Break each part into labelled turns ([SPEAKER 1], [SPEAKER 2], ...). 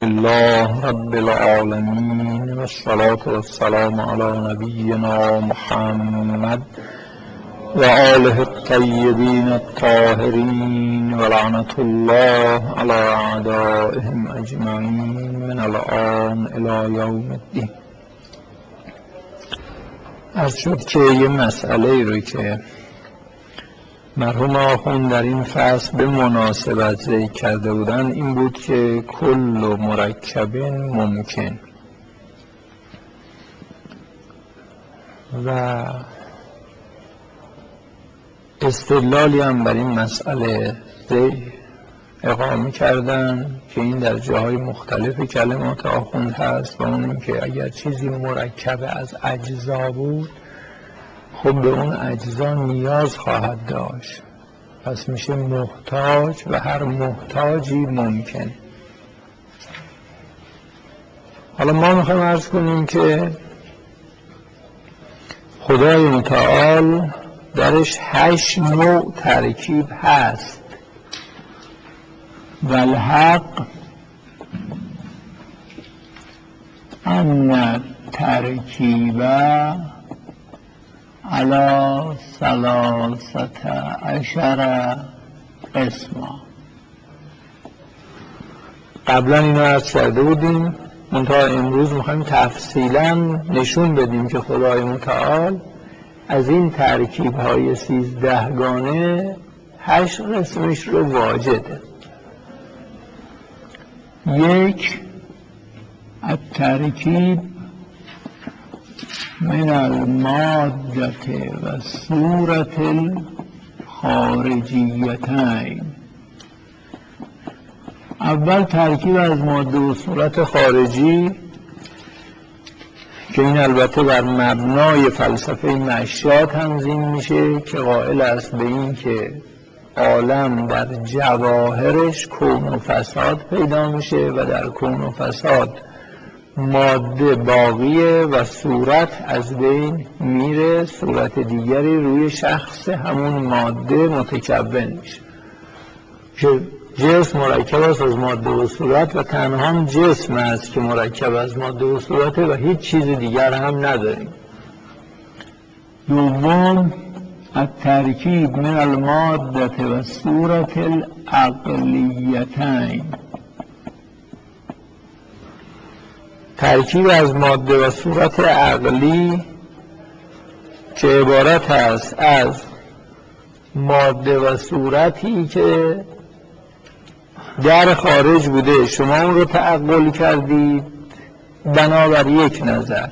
[SPEAKER 1] الله رب العالمين والصلاة والسلام على نبينا محمد وآله الطيبين الطاهرين ولعنة الله على أعدائهم أجمعين من الآن إلى يوم الدين. عرض شد که یه مسئله رو که مرحوم آخوند در این فصل به مناسبت ذکر کرده بودن این بود که کل مرکب ممکن و استدلالی هم بر این مسئله اقامه کردن که این در جاهای مختلف کلمات آخوند هست و اون این که اگر چیزی مرکب از اجزا بود خب به اون اجزا نیاز خواهد داشت، پس میشه محتاج و هر محتاجی ممکن. حالا ما میخوایم عرض کنیم که خدای متعال درش 8 نوع ترکیب هست و الحق ان ترکیب علی 13 قسما. قبلا اینو عرض کرده بودیم، منتها امروز میخوایم تفصیلا نشون بدیم که خدای متعال از این ترکیب های 13 گانه 8 قسمش رو واجده. 1 الترکیب من الماده و صورت الخارجیتین. اول ترکیب از ماده و صورت خارجی که این البته بر مبنای فلسفه مشیات تنظیم میشه که قائل است به این که عالم در جواهرش کون و فساد پیدا میشه و در کون و فساد ماده باقیه و صورت از بین میره، صورت دیگری روی شخص همون ماده متکون میشه که جسم مرکب است از ماده و صورت و تنها جسم است که مرکب از ماده و صورته و هیچ چیز دیگر هم نداریم. دوم الترکیب من الماده و صورت العقلیتین. ترکیب از ماده و صورت عقلی که عبارت است از ماده و صورتی که در خارج بوده، شما اون رو تعقل کردید بنابر یک نظر،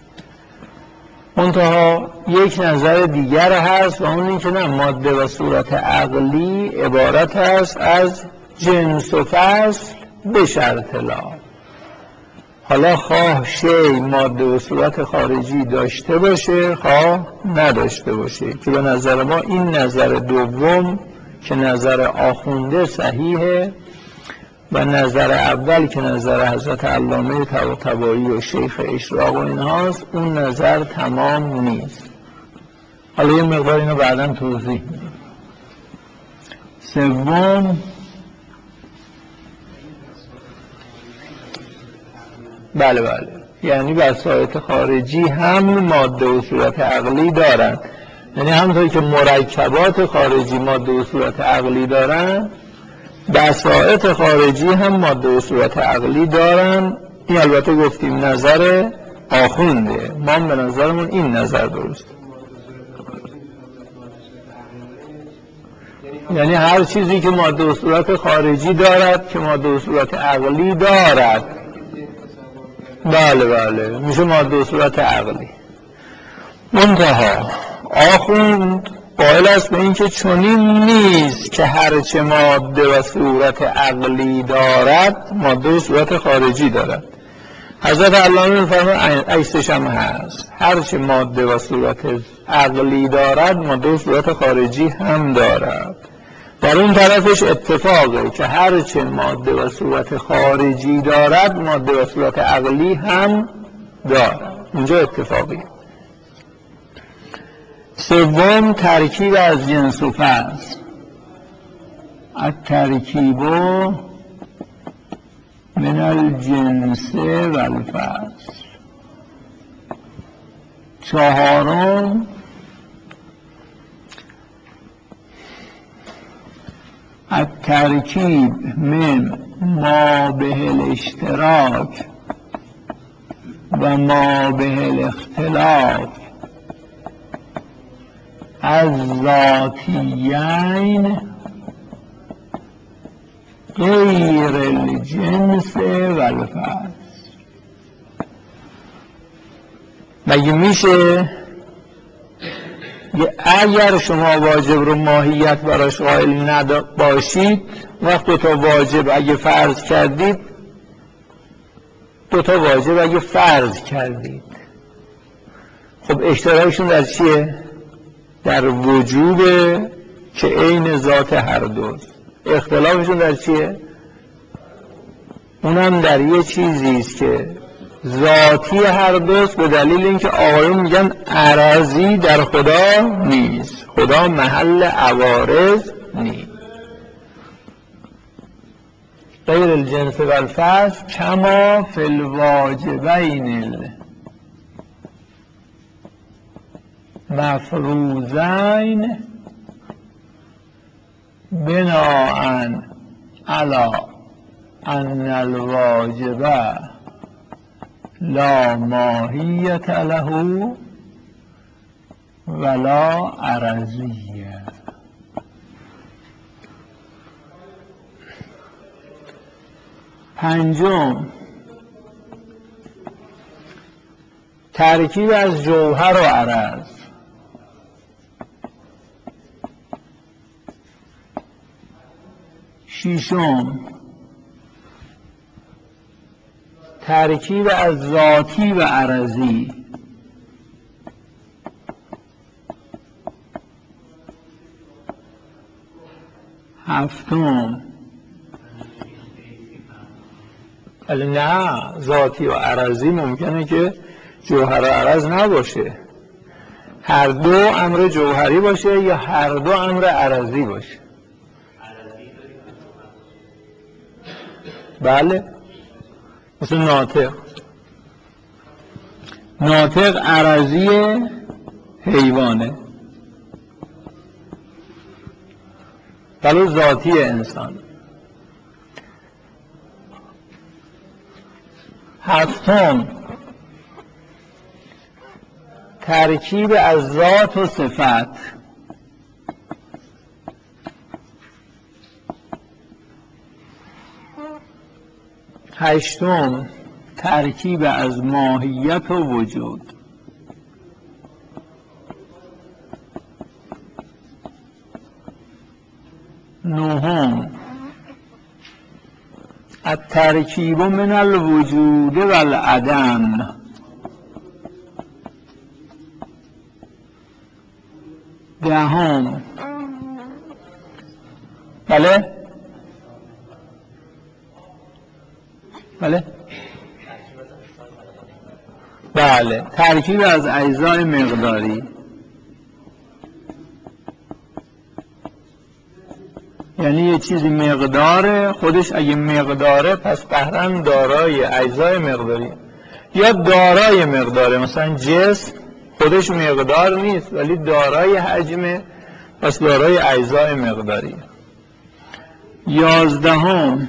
[SPEAKER 1] منتها یک نظر دیگر هست و اون این که نه، ماده و صورت عقلی عبارت است از جنس و فصل به شرط لا. حالا خواه شی ماده و صورت خارجی داشته باشه خواه نداشته باشه، که به نظر ما این نظر دوم که نظر آخونده صحیحه و نظر اول که نظر حضرت علامه طباطبایی و شیخ اشراق و اینهاست اون نظر تمام نیست. حالا یه مقدار اینو بعدا توضیح میدیم. سوم بله یعنی وسایط خارجی هم ماده و صورت عقلی دارن، یعنی همونطوری که مرکبات خارجی ماده و صورت عقلی دارن وسایط خارجی هم ماده و صورت عقلی دارن. این البته گفتیم نظر آخونده، ما به نظرمون این نظر درست، یعنی هر چیزی که ماده و صورت خارجی دارد که ماده و صورت عقلی دارد بله میشه ماده و صورت عقلی. منتها آخوند قائل است به این که چنین نیست که هرچه ماده و صورت عقلی دارد ماده و صورت خارجی دارد. حضرت علامه می‌فرمایند عکسش هم هست، هرچه ماده و صورت عقلی دارد ماده و صورت خارجی هم دارد. در اون طرفش اتفاقه که هرچه ماده و صورت خارجی دارد ماده و صورت عقلی هم دارد. اینجا اتفاقی. سوم ترکیب از جنس و فصل. الترکیب من الجنس و الفصل. چهارم الترکیب من ما به الاشتراک و ما به الاختلاف از ذاتیین غیر الجنس و الفصل. مگه میشه اگر شما واجب رو ماهیت براش قائل باشید، وقت دوتا واجب اگه فرض کردید، دوتا واجب اگه فرض کردید، خب اشتراکشون در چیه؟ در وجوب که عین ذات هر دوست. اختلافشون در چیه؟ اونم در یه چیزیست که ذاتی هر دوست، به دلیل اینکه آقایون میگن عرضی در خدا نیست، خدا محل عوارض نیست. غیر الجنس و الفصل کما فی الواجبین المفروضین بناءً علی ان الواجب لا ماهیت له ولا عرضیه. پنجم ترکیب از جوهر و عرض. ششم ترکیب از ذاتی و عرضی. هفتم ولی نه، ذاتی و عرضی ممکنه که جوهر و عرض نباشه، هر دو امر جوهری باشه یا هر دو امر عرضی باشه. بله، مثل ناطق عرضی حیوانه ولی ذاتی انسان. هفتم ترکیب از ذات و صفت. هشتم ترکیب از ماهیت و وجود. نهم الترکیب من الوجود و العدم. دهم بله ترکیب از اجزای مقداری، یعنی یه چیزی مقداره، خودش اگه مقداره پس قهرن دارای اجزای مقداری، یا دارای مقداره، مثلا جسم خودش مقدار نیست ولی دارای حجمه، پس دارای اجزای مقداری. یازدهم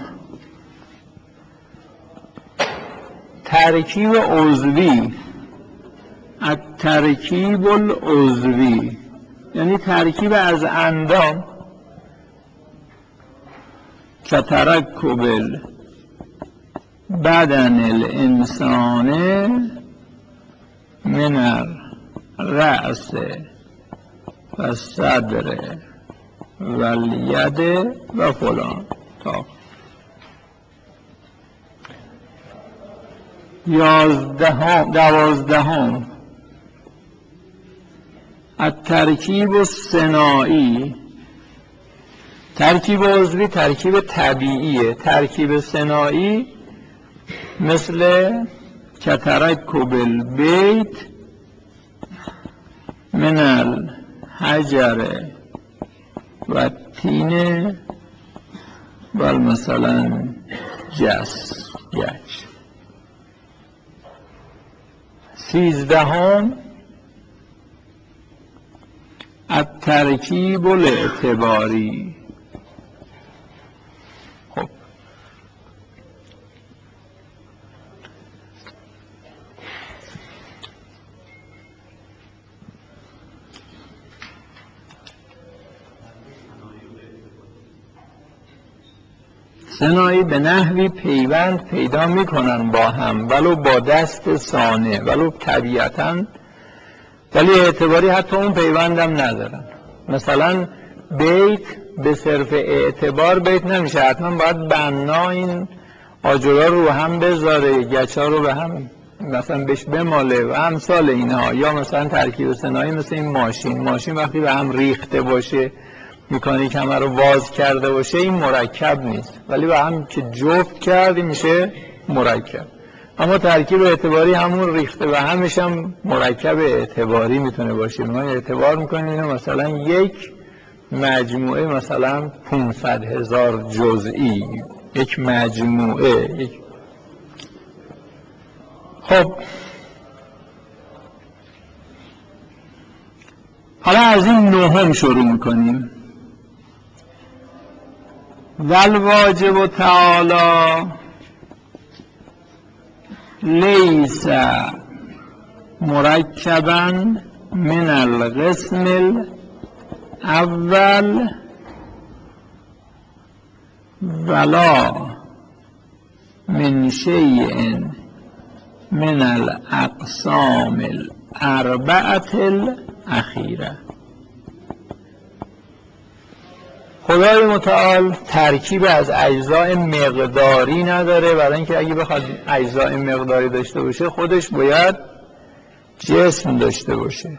[SPEAKER 1] ترکیب عضوی. الترکیب العضوی یعنی ترکیب از اندام، که ترکب بدن الانسان من الرأس و صدر و الید و فلان. دوازدهم الترکیب الصناعی. ترکیب عضوی ترکیب طبیعیه، ترکیب صناعی مثل که ترکب البیت من الحجر و تین و مثلا جس. گچ. 13 الترکیب الاعتباری. خب سنایی به نحوی پیوند پیدا میکنن با هم، ولو با دست ثانه، ولو طبیعتاً، ولی اعتباری حتی اون پیوندم ندارن. مثلا بیت به صرف اعتبار بیت نمیشه، حتما باید بنا این آجرها رو هم بذاره، گچا رو به هم مثلا بهش بماله و امثال اینها. یا مثلا ترکیب ثنایی مثل این ماشین وقتی به هم ریخته باشه، مکانیک همه رو واز کرده باشه، این مرکب نیست، ولی به هم که جفت کردی میشه مرکب. اما ترکیب اعتباری همون ریخته و همش هم مرکب اعتباری میتونه باشه. ما اعتبار میکنیم اینو مثلا یک مجموعه مثلا 500,000 جزئی، یک مجموعه خب حالا از این نهم شروع میکنیم. والواجب تعالی لیس مرکبا من القسم الاول ولا من شیء من الاقسام الاربعه الاخیره. خدای متعال ترکیب از اجزاء مقداری نداره، برای اینکه اگه بخواد اجزاء مقداری داشته باشه خودش باید جسم داشته باشه.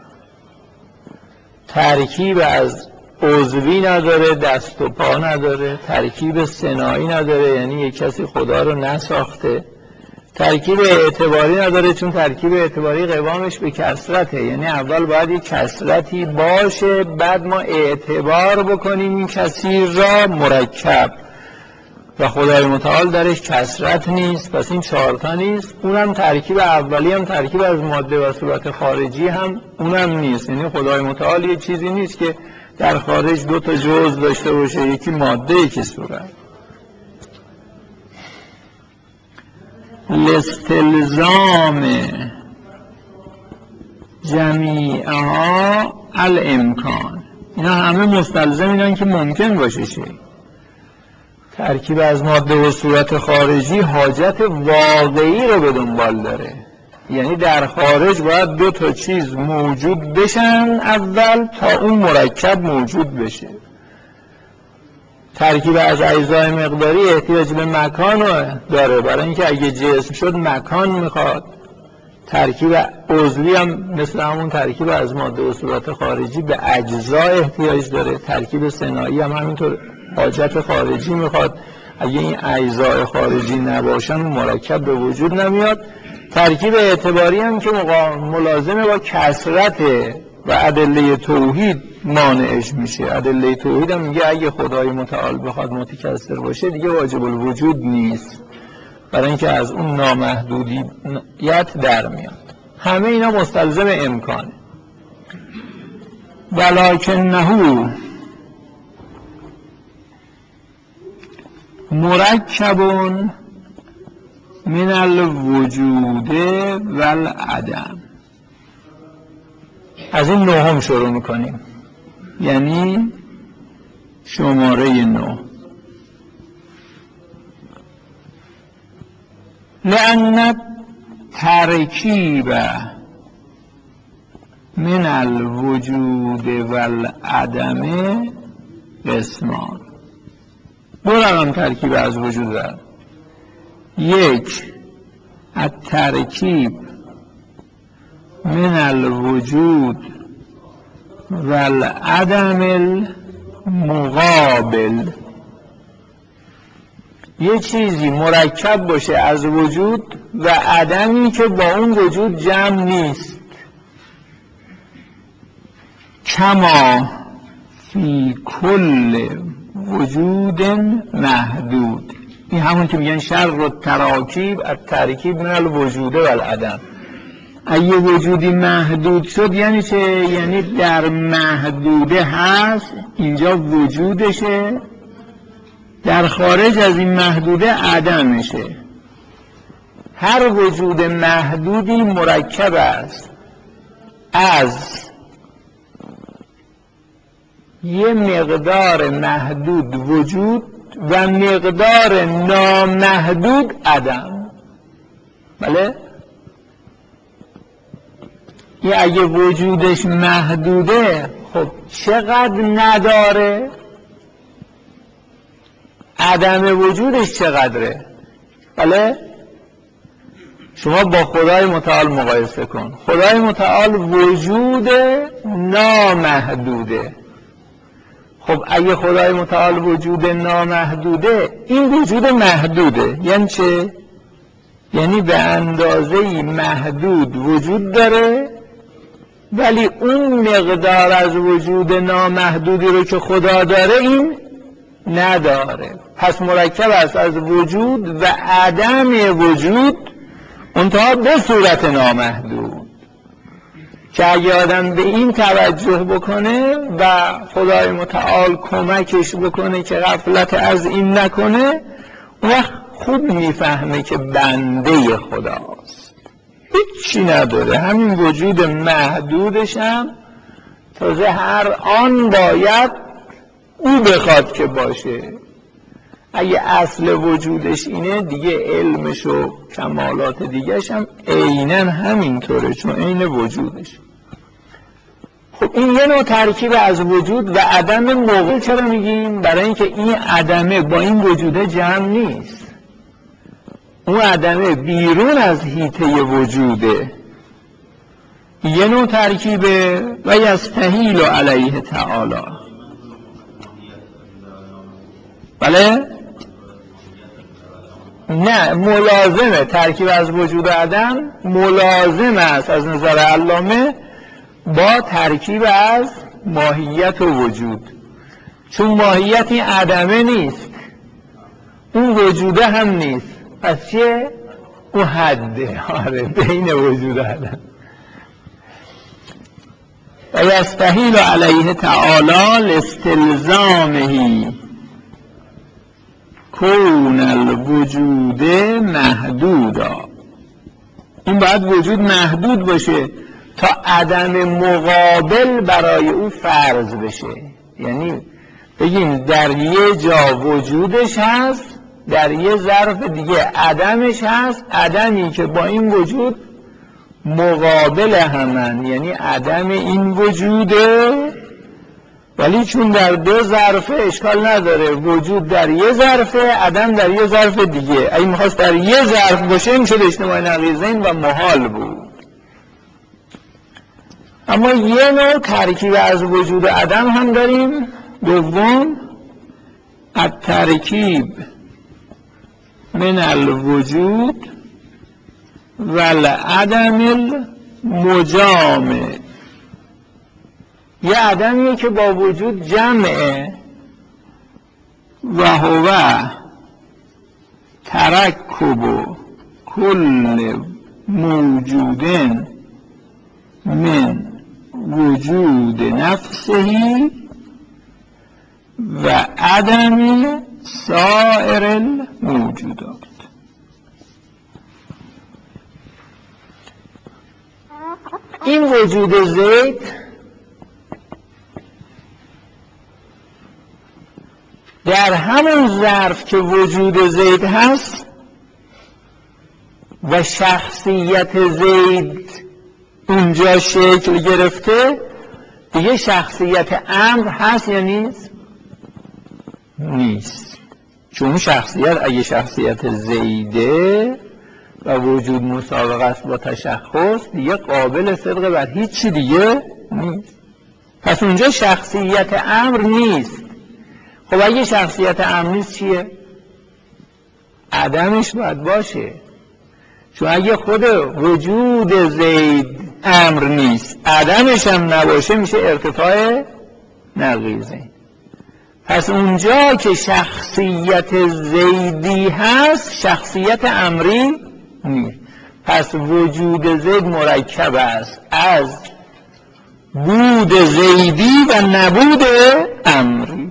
[SPEAKER 1] ترکیب از عضوی نداره، دست و پا نداره. ترکیب ثنایی نداره، یعنی یک کسی خدا رو نساخته. ترکیب اعتباری نداره، چون ترکیب اعتباری قوامش به کسرته، یعنی اول باید یک کسرتی باشه بعد ما اعتبار بکنیم این کثیر را مرکب، و خدای متعال درش کسرت نیست، پس این 4 تا نیست. اونم ترکیب اولی هم ترکیب از ماده و صورت خارجی هم اونم نیست، یعنی خدای متعال یه چیزی نیست که در خارج 2 تا جزء داشته باشه، یکی ماده یکی صورت. لاستلزام جمیعها الامکان. اینا همه مستلزم اینن که ممکن باشه شه. ترکیب از ماده و صورت خارجی حاجت واقعی رو به دنبال داره، یعنی در خارج باید 2 تا چیز موجود بشن اول تا اون مرکب موجود بشه. ترکیب از اجزای مقداری احتیاج به مکان داره، برای اینکه اگه جسم شد مکان میخواد. ترکیب عضوی هم مثل همون ترکیب از ماده و صورت خارجی به اجزا احتیاج داره. ترکیب ثنایی هم همینطور حاجت خارجی میخواد، اگه این اجزای خارجی نباشن مرکب به وجود نمیاد. ترکیب اعتباری هم که ملازمه با کسرته و ادله توحید مانعش میشه. ادله توحید هم میگه اگه خدای متعال بخواد متکثر باشه دیگه واجب الوجود نیست، برای اینکه از اون نامحدودیت در میاد. همه اینا مستلزم امکانه. ولکنه مرکب من الوجود والعدم. از این 9 شروع میکنیم، یعنی شماره 9. لأن ترکیب من الوجود والعدم قسمان. برام ترکیب از وجود دارم. 1 الترکیب من الوجود والعدم المقابل. یه چیزی مرکب باشه از وجود و عدمی که با اون وجود جمع نیست. کما فی کل وجود محدود. این همون که میگن شر و تراکیب الترکیب من الوجود و العدم. اگه وجودی محدود شد یعنی چه؟ یعنی در محدوده هست، اینجا وجودشه، در خارج از این محدوده عدمشه. هر وجود محدودی مرکب است از یه مقدار محدود وجود و مقدار نامحدود عدم. بله؟ یه اگه وجودش محدوده خب چقدر نداره؟ عدم وجودش چقدره؟ بله؟ شما با خدای متعال مقایسه کن. خدای متعال وجود نامحدوده. خب اگه خدای متعال وجود نامحدوده، این وجود محدوده یعنی چه؟ یعنی به اندازه محدود وجود داره، ولی اون مقدار از وجود نامحدودی رو که خدا داره این نداره. پس مرکب است از وجود و عدم وجود، منتها به صورت نامحدود. که اگه آدم به این توجه بکنه و خدای متعال کمکش بکنه که غفلت از این نکنه، اون وقت خوب میفهمه که بنده خداست، هیچی نداره. همین وجود محدودش هم تازه هر آن باید او بخواد که باشه. اگه اصل وجودش اینه دیگه علمش و کمالات دیگهش هم عیناً همینطوره، چون عین وجودش. خب این یه نوع ترکیب از وجود و عدم موقع. چرا میگیم؟ برای اینکه این عدمه با این وجوده جمع نیست. اون عدمه بیرون از حیطه وجوده، یه نوع ترکیبه. و یستحیل علیه تعالی. بله؟ نه، ملازمه. ترکیب از وجود و عدم ملازم است از نظر علامه با ترکیب از ماهیت و وجود، چون ماهیت این عدمه نیست، اون وجوده هم نیست. پس چیه؟ اون حده. آره، بین وجود و عدم. و یستحیل علیه تعالی لاستلزامه کون الوجود محدودا. این باید وجود محدود باشه تا عدم مقابل برای او فرض بشه. یعنی بگیم در یه جا وجودش هست، در یه ظرف دیگه عدمش هست، عدمی که با این وجود مقابل همن، یعنی عدم این وجوده، ولی چون در دو ظرفه اشکال نداره. وجود در یه ظرفه، عدم در یه ظرف دیگه. اگه میخواست در یه ظرف باشه این شد اجتماع نقیضین و محال بود. اما یه نوع ترکیب از وجود و عدم هم داریم. دوم، الترکیب من الوجود و العدم المجامع. یه عدمیه که با وجود جمعه و هو ترکب کل موجود من وجود نفسه و عدم سائر الموجودات. این وجود زید در همون ظرف که وجود زید هست و شخصیت زید اونجا شکل گرفته، دیگه شخصیت امر هست یا نیست؟ نیست. چون شخصیت اگه شخصیت زیده و وجود مسابقه است با تشخص، دیگه قابل صدق بر هیچی دیگه نیست. پس اونجا شخصیت امر نیست. خب اگه شخصیت امر نیست چیه؟ عدمش باید باشه. چون اگه خود وجود زید امر نیست، عدمش هم نباشه، میشه ارتفاع نقیضین. پس اونجا که شخصیت زیدی هست شخصیت امری نیست. پس وجود زید مرکب است از بود زیدی و نبود امری،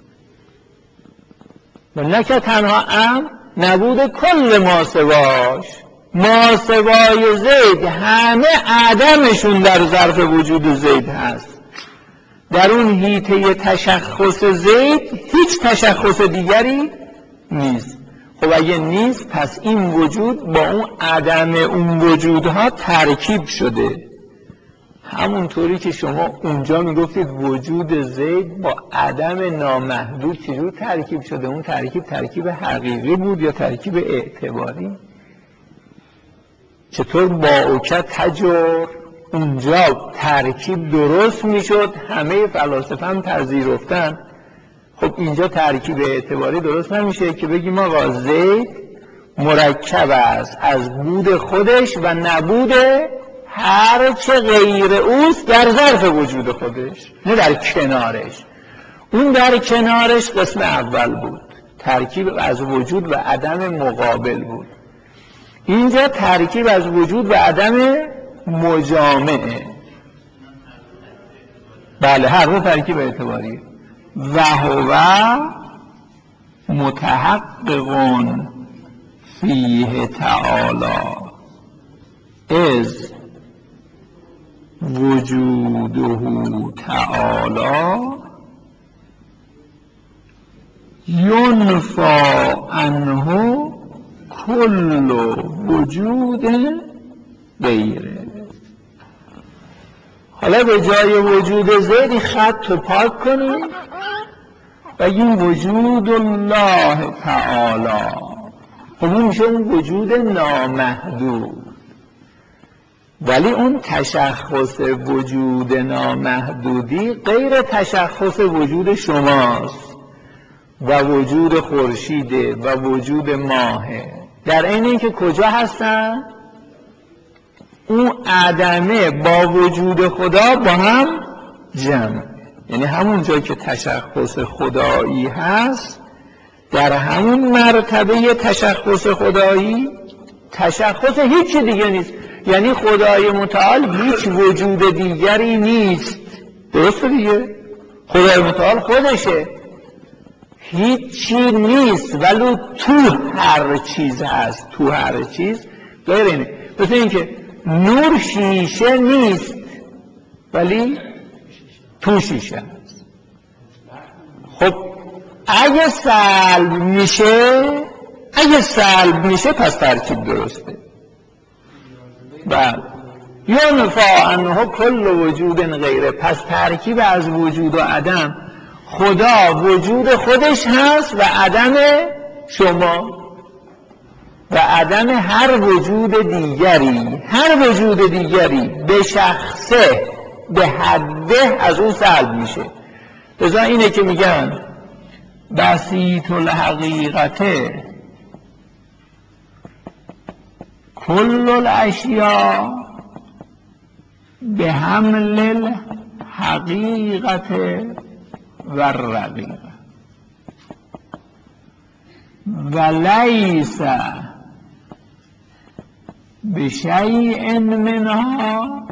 [SPEAKER 1] و نه که تنها امر، نبود کل ماسواش. ماسوای زید همه عدمشون در ظرف وجود زید هست. در اون حیطه تشخص زید هیچ تشخص دیگری نیست. خب اگه نیست پس این وجود با اون عدم اون وجودها ترکیب شده. همونطوری که شما اونجا میگفتید وجود زید با عدم نامحدود چجور ترکیب شده، اون ترکیب حقیقی بود یا ترکیب اعتباری؟ چطور با اوکت تجر اونجا ترکیب درست میشد، همه فلاسفه هم پذیرفتن. خب اینجا ترکیب اعتباری درست نمیشه که بگیم آقا زید مرکب است از بود خودش و نبود هر چه غیر اوست در ظرف وجود خودش، نه در کنارش. اون در کنارش قسم اول بود، ترکیب از وجود و عدم مقابل بود. اینجا ترکیب از وجود و عدم مجامعه. بله، هر دو ترکیب اعتباریه. و هو متحقق فیه تعالی از وجوده تعالی ینفی عنه کل وجود غیره. حالا به جای وجود زیدی خط رو پاک کنیم و این وجود الله تعالی. خب اون میشه اون وجود نامحدود. ولی اون تشخص وجود نامحدودی غیر تشخص وجود شماست و وجود خورشیده و وجود ماهه. در عین اینکه کجا هستن؟ اون عدمه با وجود خدا با هم جمع. یعنی همون جایی که تشخص خدایی هست، در همون مرتبه تشخص خدایی تشخص هیچ دیگه نیست. یعنی خدای متعال هیچ وجود دیگری نیست. درسته دیگه؟ خدای متعال خودشه، هیچی نیست ولو تو هر چیز هست. تو هر چیز غیر اینه. مثل این که نور شیشه نیست ولی تو شیشه هست. خب اگه سلب میشه پس ترکیب درسته. بله، ینفی عنه کل وجود غیره. پس ترکیب از وجود و عدم، خدا وجود خودش هست و عدم شما و عدم هر وجود دیگری. هر وجود دیگری به شخصه به حده از اون سلب میشه. لذا اینه که میگن بسیط الحقیقته کل الاشیاء به حمل الحقیقت و الرقیقه و لیس بشیء منها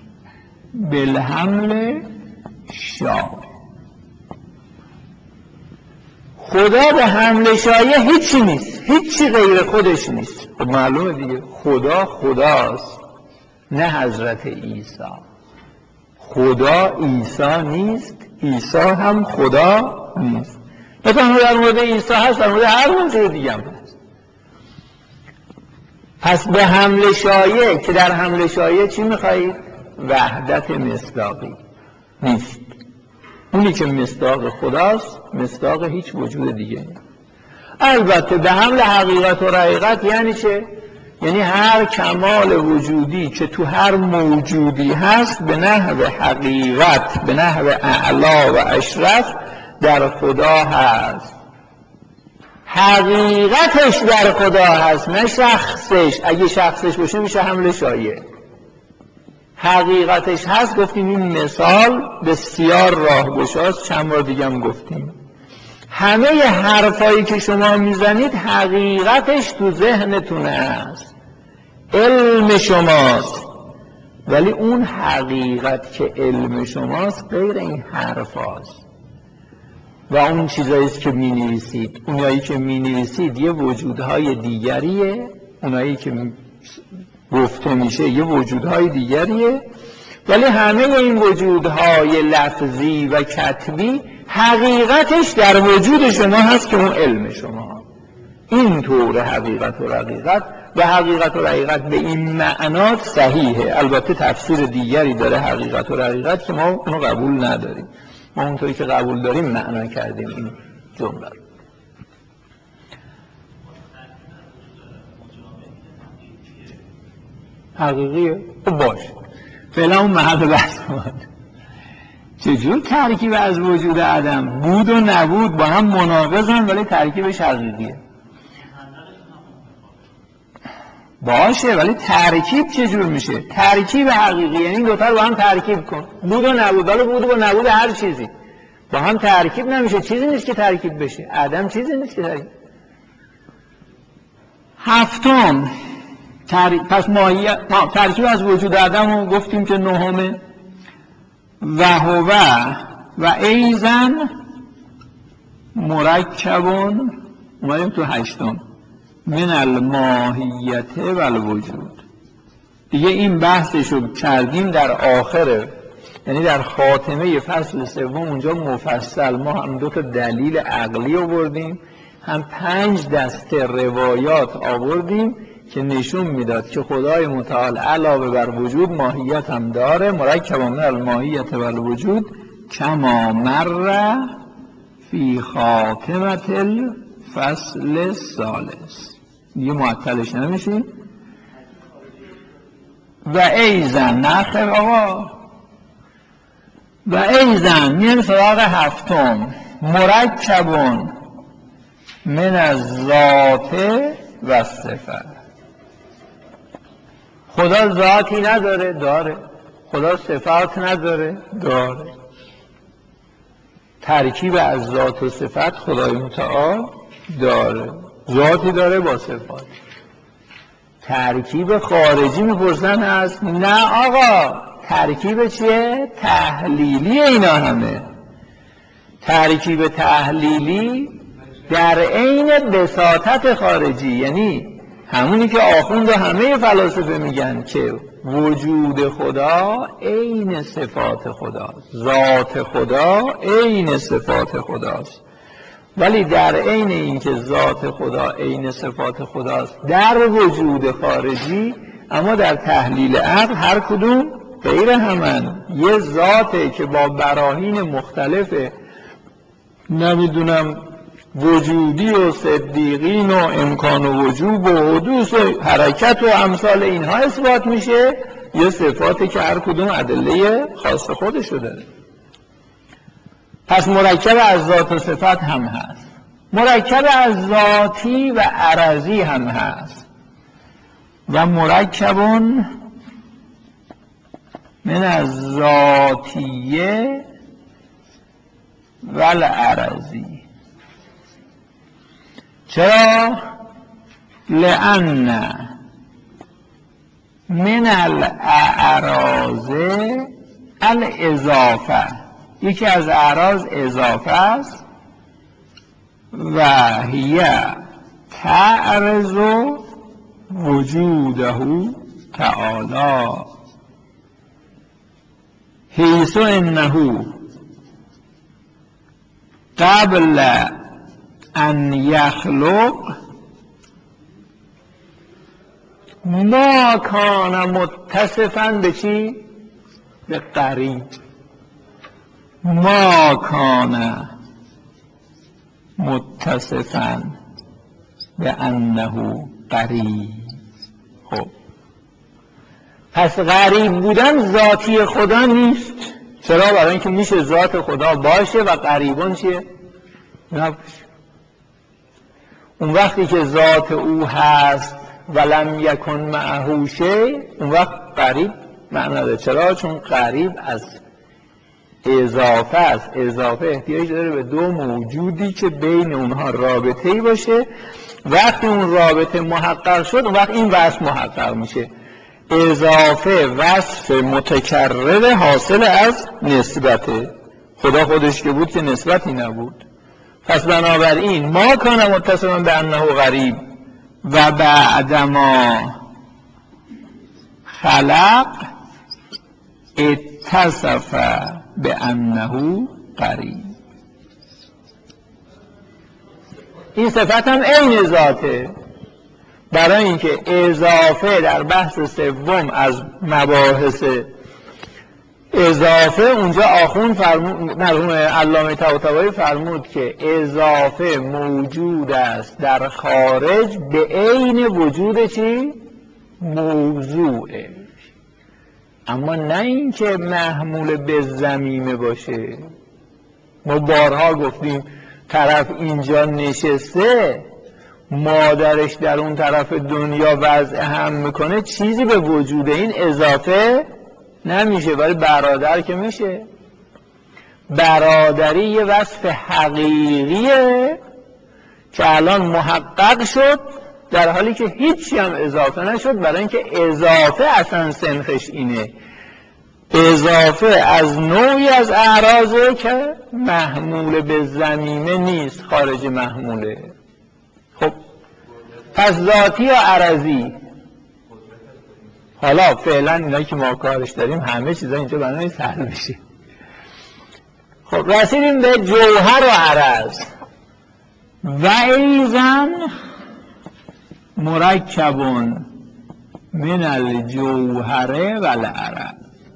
[SPEAKER 1] بالحمل شا. خدا به حمل شایع هیچی نیست، هیچی غیر خودش نیست. خب معلومه دیگه، خدا خداست، نه حضرت عیسی. خدا عیسی نیست، عیسی هم خدا نیست. مثلا در مورد عیسی هست، در مورد هر موضوع دیگه هم هست. پس به حمل شایع، که در حمل شایع چی میخواهید؟ وحدت مصداقی نیست. اونی که مصداق خداست مصداق هیچ وجود دیگه. البته به حمل حقیقت و رقیقت یعنی چه؟ یعنی هر کمال وجودی که تو هر موجودی هست به نحو حقیقت، به نحو اعلا و اشرف در خدا هست. حقیقتش در خدا هست، نه شخصش. اگه شخصش باشه میشه حمل شایع. حقیقتش هست. گفتیم این مثال بسیار راهگشاست، چند بار دیگه هم گفتیم. همه حرفایی که شما میزنید حقیقتش تو ذهنتون است، علم شماست، ولی اون حقیقت که علم شماست غیر این حرف هاست و اون چیزایی که می نویسید. اونایی که می نویسید یه وجودهای دیگریه، اونایی که گفته میشه یه وجودهای دیگریه، ولی همه این وجودهای لفظی و کتبی حقیقتش در وجود شما هست که اون علم شما. این طور حقیقت و حقیقت و حقیقت و حقیقت به این معنات صحیحه. البته تفسیر دیگری داره حقیقت و حقیقت که ما اونو قبول نداریم، ما اونطوری که قبول داریم معنا کردیم این جمله. حقیقیه؟ باشه، فعلا اون محل بحث ماند. چجور ترکیب از وجود عدم؟ بود و نبود با هم مناقضن ولی ترکیبش حقیقیه. باشه، ولی ترکیب چجور میشه؟ ترکیب حقیقی یعنی دوتا رو با هم ترکیب کن، بود و نبود. حالا بود و نبود هر چیزی با هم ترکیب نمیشه، چیزی نیست که ترکیب بشه. عدم چیزی نیست که ترکیب. هفتم پس ترکیب از وجود عدم رو گفتیم که نهمه. و هو و ایزن مرکبون، اومدیم تو هشتم، من الماهیت و الوجود. دیگه این بحثشو کردیم در آخره، یعنی در خاتمه فصل سوم. اونجا مفصل ما هم دو تا دلیل عقلی آوردیم، هم 5 دسته روایات آوردیم که نشون میداد که خدای متعال علاوه بر وجود ماهیت هم داره. مرکب من الماهیت و الوجود کما مر فی خاتمت الفصل الثالث. دیگه معطلش نمیشیم. و ایزن نخیر آقا، و ایزن میان سراغ هفتم، مرکبون من از ذات و صفت. خدا ذاتی نداره؟ داره. خدا صفات نداره؟ داره. ترکیب از ذات و صفت خدای متعال داره، ذاتی داره با صفات. ترکیب خارجی میپرسن هست؟ نه آقا، ترکیب چیه؟ تحلیلی. اینا همه ترکیب تحلیلی در عین بساطت خارجی، یعنی همونی که آخوند و همه فلاسفه میگن که وجود خدا عین صفات خداست، ذات خدا عین صفات خداست. ولی در عین اینکه ذات خدا عین صفات خداست در وجود خارجی، اما در تحلیل عقل هر کدوم غیر همن. یه ذاته که با براهین مختلف نمیدونم وجودی و صدیقین و امکان و وجوب و حدوث و حرکت و امثال اینها اثبات میشه، یه صفاتی که هر کدوم ادله خاص خودشو داره. پس مرکب از ذات و صفت هم هست، مرکب از ذاتی و عرضی هم هست، و مرکبون من از ذاتیه و العرضی. چرا؟ لأن من الاعراض الاضافه، یکی از اعراض اضافه است، و هی تعرض وجوده تعالی حیث انه قبل ان یخلق ما کان متصفا به چی؟ به قریب. ما کان متصفا به انه قریب. خب پس قریب بودن ذاتی خدا نیست. چرا؟ برای اینکه میشه ذات خدا باشه و قریبان چیه؟ نباشه. اون وقتی که ذات او هست ولم یکن معه شیء، اون وقت قریب معنی داره. چرا؟ چون قریب از اضافه است. اضافه احتیاج داره به دو موجودی که بین اونها رابطه‌ای باشه. وقتی اون رابطه محقق شد اون وقت این وصف محقق میشه. اضافه وصف متکرر حاصل از نسبته. خدا خودش که بود که نسبتی نبود. پس بنابراین ما کان متصلا به انه قریب و بعدما خلق اتصف به انه قریب. این صفت هم عین ذاته. برای اینکه اضافه در بحث سوم از مباحث اضافه اونجا آخوند مرحوم علامه طباطبایی فرمود که اضافه موجود است در خارج به عین وجود چی؟ موضوعه، اما نه اینکه محمول به ضمیمه باشه. ما بارها گفتیم طرف اینجا نشسته، مادرش در اون طرف دنیا وضع هم میکنه، چیزی به وجود این اضافه نمیشه، ولی برادر که میشه. برادری یه وصف حقیقیه که الان محقق شد در حالی که هیچی هم اضافه نشد، برای اینکه اضافه اصلا سنخش اینه. اضافه از نوعی از اعراضه که محمول به ضمیمه نیست، خارج محموله. خب پس ذاتی یا عرضی؟ حالا فعلا اینایی که ما کارش داریم همه چیزا اینجا برای سهل میشه. خب رسیدیم به جوهر و عرض. و ایزن مرکبون من الجوهر و العرض.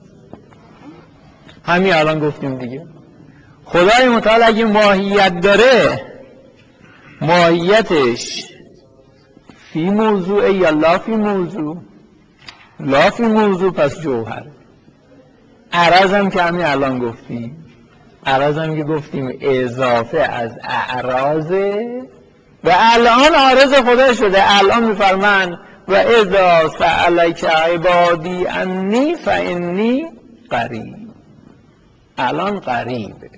[SPEAKER 1] همین الان گفتیم دیگه. خدای متعال اگه ماهیت داره، ماهیتش فی موضوع یا لا فی موضوع؟ لا فی موضوع، پس جوهر. عرض هم که همین الان گفتیم. عرض هم که گفتیم اضافه از اعراضه و الان عارض خدا شده. الان میفرمان و اذا سألک عبادی انی فانی قریب. الان قریبه.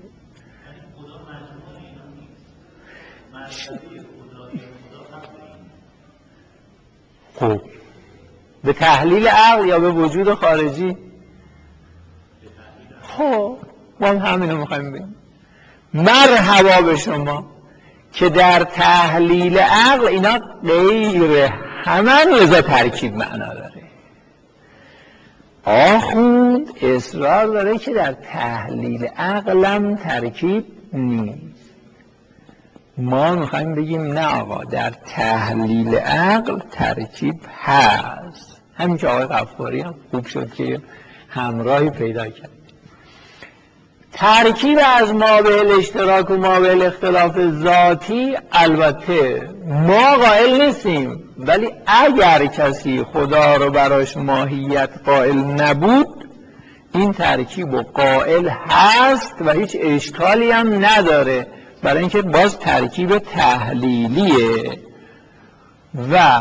[SPEAKER 1] خب به تحلیل عقل یا به وجود خارجی؟ خب ما همینو میخوایم بگیم. مرحبا به شما که در تحلیل عقل اینا غیر همان لذا ترکیب معنا داره. آخوند اصرار داره که در تحلیل عقلم ترکیب نیست. ما میخوایم بگیم نه آقا، در تحلیل عقل ترکیب هست. همین که آقای غفاری هم خوب شد که همراهی پیدا کرد. ترکیب از مابعد الاشتراک و مابعد الاختلاف ذاتی البته ما قائل نیستیم، ولی اگر کسی خدا رو براش ماهیت قائل نبود این ترکیب و قائل هست و هیچ اشکالی هم نداره، برای اینکه باز ترکیب تحلیلیه. و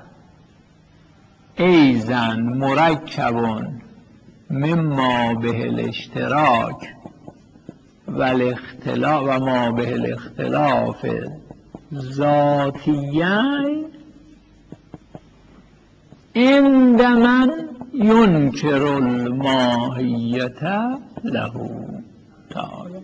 [SPEAKER 1] ایزن مرکبون مما به الاشتراک و الاختلاف و ما به الاختلاف ذاتیین عند من ینکر الماهیت له تعالی.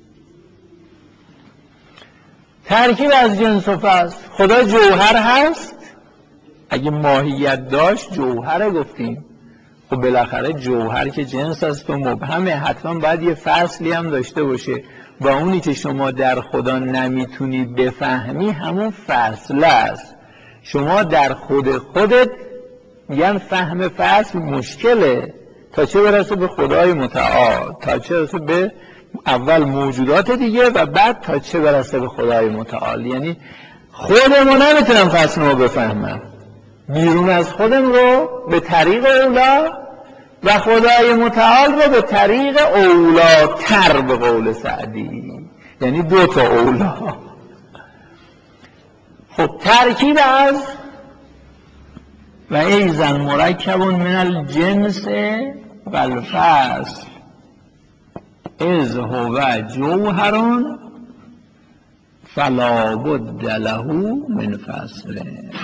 [SPEAKER 1] ترکیب از جنس و فصل. خدا جوهر هست، اگه ماهیت داشت جوهر گفتیم. خب بالاخره جوهر که جنس است و مبهمه، حتما باید یه فصلی هم داشته باشه و اونی که شما در خدا نمیتونی بفهمی همون فصل است. شما در خودت میگن فهم فصل مشکله، تا چه برسه به خدای متعال، تا چه برسه به اول موجودات دیگه و بعد تا چه برسه به خدای متعال. یعنی خودمون نمیتونم فصل رو بفهمم، بیرون از خودم رو به طریق اولا و خدای متعال رو به طریق اولاتر به قول سعدی، یعنی دو تا اولا. خب ترکیب از و ایزن مرکبون من الجنس و الفصل اذ هو جوهر فلا بد له من فصل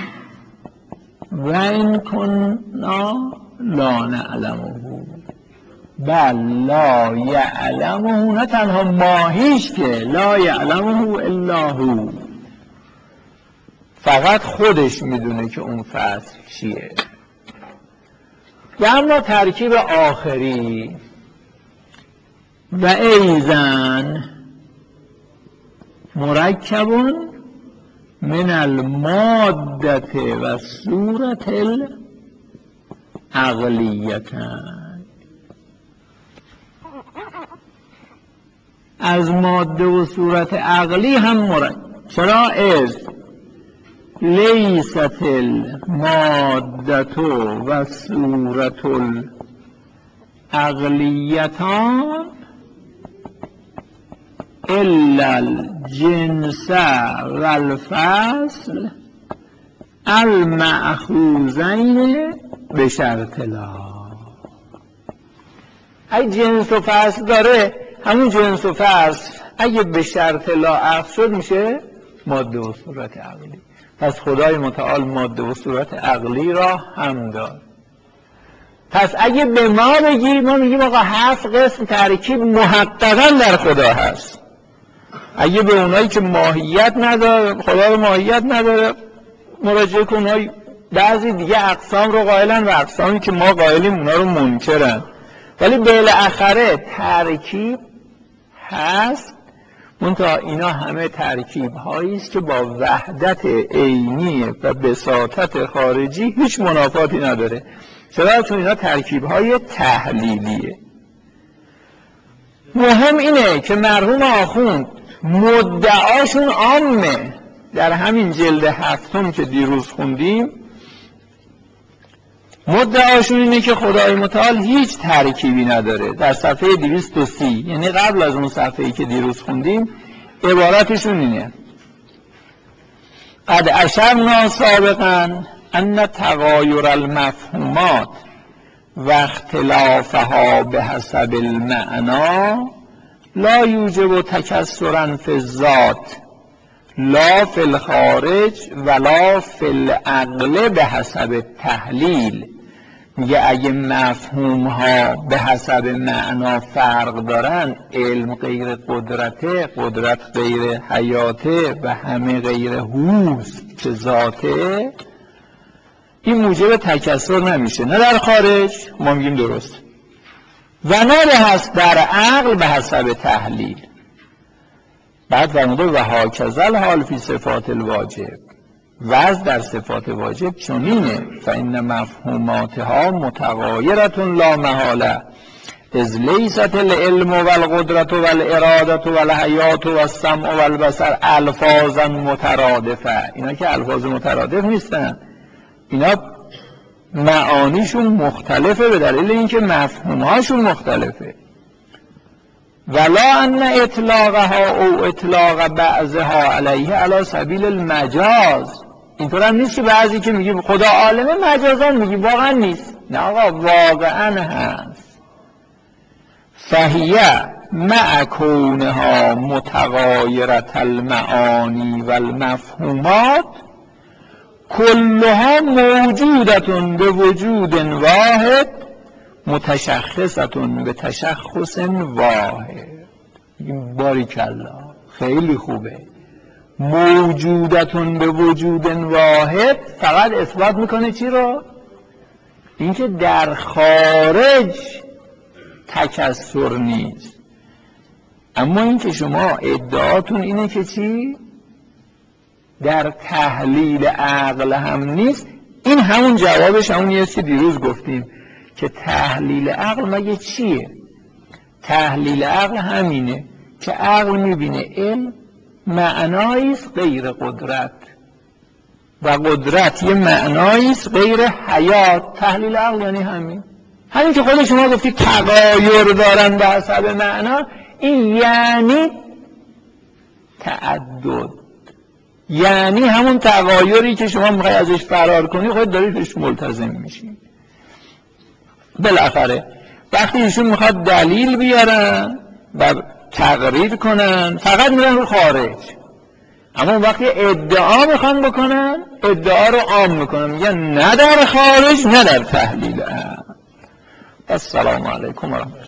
[SPEAKER 1] و این کنا لا نعلمه بل لا یعلمه، نه تنها ماهیش که لا یعلمه الا هو، فقط خودش میدونه که اون فصل چیه. و اما ترکیب آخری و ایزن مرکب من المادت و صورت العقلیتن، از ماده و صورت عقلی هم مرکب. چرا؟ از لیست المادت و صورت العقلیتان الا الجنس و الفصل المأخوذین بشرط لا. اگه جنس و فصل داره، همون جنس و فصل اگه به شرط لا اخذ شد میشه ماده و صورت عقلی. پس خدای متعال ماده و صورت عقلی را هم دار. پس اگه به ما بگی، ما میگیم آقا 7 قسم ترکیب محققا در خدا هست. اگه به اونایی که ماهیت نداره، خدا رو ماهیت نداره مراجعه کن، اونایی بعضی دیگه اقسام رو قائلن و اقسامی که ما قائلیم اونا رو منکرن، ولی بالاخره ترکیب هست. منتها اینا همه ترکیب هایی است که با وحدت عینی و بساطت خارجی هیچ منافاتی نداره. چرا؟ چون اینا ترکیب های تحلیلیه. مهم اینه که مرحوم آخوند مدعاشون عامه. در همین جلد 7 که دیروز خوندیم مدعاشون اینه که خدای متعال هیچ ترکیبی نداره. در صفحه 230، یعنی قبل از اون صفحه‌ای که دیروز خوندیم، عبارتشون اینه: قد اشرنا سابقا ان تغایر المفهومات و اختلافها به حسب المعنا لا یوجب تکثرا فی الذات لا فی الخارج ولا فی العقل به حسب تحلیل. میگه اگه مفهوم ها به حسب معنا فرق دارن، علم غیر قدرته، قدرت غیر حیاته و همه غیر هوست که ذاته، این موجب تکثر نمیشه، نه در خارج، ما میگیم درست، و نه در عقل به حسب تحلیل. بعد فرموده و هاکذا الحال فی صفات الواجب، وضع در صفات واجب چنینه: فإن مفهوماتها متغایرة لا محالة اذ لیست العلم والقدرة والارادة والحیات والسمع والبصر الفاظا مترادفه. اینا که الفاظ مترادف نیستن، اینا معانیشون مختلفه به دلیل اینکه مفهومهاشون مختلفه. ولا ان اطلاقها او اطلاق بعضها علیه علی سبیل المجاز. اینطور هم نیست که بعضی که میگیم خدا عالمه مجازا میگی، واقعا نیست. نه آقا، واقعا هست. فهیه مع کونها متغایرة المعانی و المفهومات کلها موجودتون به وجود واحد متشخصتون به تشخص واحد. باریکالله، خیلی خوبه. موجودتون به وجود واحد فقط اثبات میکنه چی رو؟ اینکه در خارج تکثر نیست. اما اینکه شما ادعاتون اینه که چی؟ در تحلیل عقل هم نیست، این همون جوابش همونیه که دیروز گفتیم که تحلیل عقل مگه چیه؟ تحلیل عقل همینه که عقل میبینه علم معناییست غیر قدرت و قدرت یه معناییست غیر حیات. تحلیل عقل یعنی همین که خود شما گفتی تغایر دارن به حسب معنا، این یعنی تعدد، یعنی همون تغایری که شما میخوای ازش فرار کنی خود داری بهش ملتزم میشی. بالاخره وقتی ایشون میخواد دلیل بیارن و تقریر کنن، فقط میرن رو خارج. اما وقتی ادعا میخوان بکنن، ادعا رو عام میکنن، میگن نه در خارج نه در تحلیل. السلام علیکم و رحمت الله.